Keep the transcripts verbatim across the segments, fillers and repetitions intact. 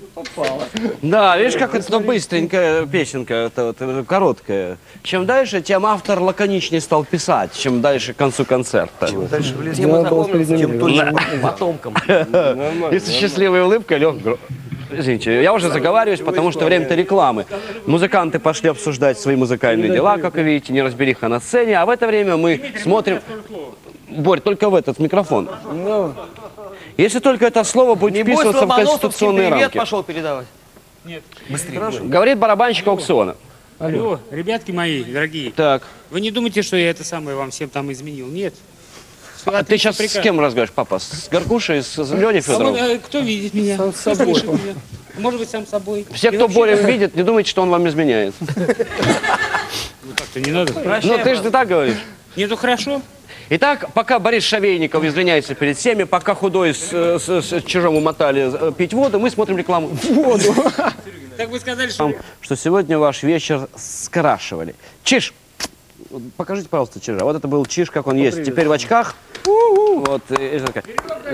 Да, видишь, как это быстренькая песенка, это, вот, э, короткая. Чем дальше, тем автор лаконичнее стал писать, чем дальше к концу концерта. Чем дальше в лес, Тем мы тем запомним, тем точно. потомкам. И с счастливой улыбкой лег. Извините, я уже заговариваюсь, потому что время-то рекламы. Музыканты пошли обсуждать свои музыкальные дела, как вы видите, неразбериха на сцене, а в это время мы смотрим... Борь, только в этот микрофон. Если только это слово будет Не бойся, вписываться в Ломоносовский конституционные привет рамки. пошел передавать. Говорит барабанщик аукциона. Алло, ребятки мои дорогие, Так, вы не думаете, что я это самое вам всем там изменил? Нет. Всё а ты отлично, сейчас с прекрасно. кем разговариваешь, папа? С Горкушей, с Леней А вот, Федоровым? э, кто видит меня? Кто слышит меня? Может быть, сам собой. Все, И кто вообще- Борю видит, не думайте, что он вам изменяет. Ну так-то не надо. Ну, ты же ты так говоришь. Нету хорошо? Итак, пока Борис Шавейников извиняется перед всеми, пока худой с, с, с чужим умотали э, пить воду, мы смотрим рекламу. Воду. Так вы сказали, что... Что сегодня ваш вечер скрашивали. Чиж! Вот покажите, пожалуйста, Чижа. Вот это был Чиж, как он есть. Теперь в очках. Вот. и- и такая.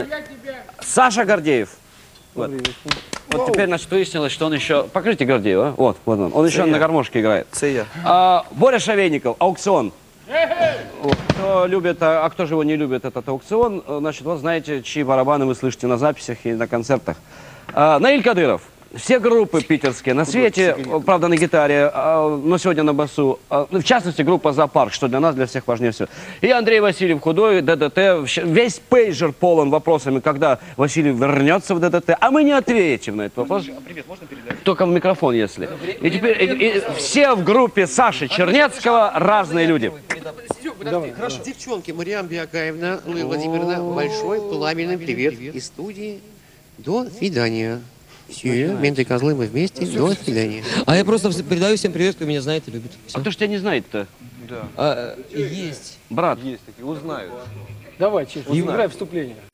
Саша Гордеев. Вот. Вот теперь, значит, выяснилось, что он еще... Покажите Гордеева. Вот, вот он. Он еще на гармошке играет. Це я. А, Боря Шавейников, аукцион. Вот. Кто любит, а, а кто же его не любит, этот аукцион, э, значит, вот знаете, чьи барабаны вы слышите на записях и на концертах. А, Наиль Кадыров. Все группы питерские на свете, э, правда, на гитаре, а, но сегодня на басу. А, в частности, группа «Зоопарк», что для нас, для всех важнее всего. И Андрей Васильев худой, ДДТ. Щ- Весь пейджер полон вопросами, когда Васильев вернется в ДДТ. А мы не ответим на этот вопрос. Привет, можно передать? Только в микрофон, если. И теперь и- и все в группе Саши Чернецкого разные люди. Хорошо. Девчонки, Мариам Биагаевна, Луи Владимировна, большой пламенный привет из студии. До свидания. Все, менты и козлы, мы вместе. До свидания. А я просто вс- передаю всем привет, кто меня знает и любит. А кто ж тебя не знает-то? А, э, есть. Брат. Есть такие, узнают. Давай, Чиж, играй вступление.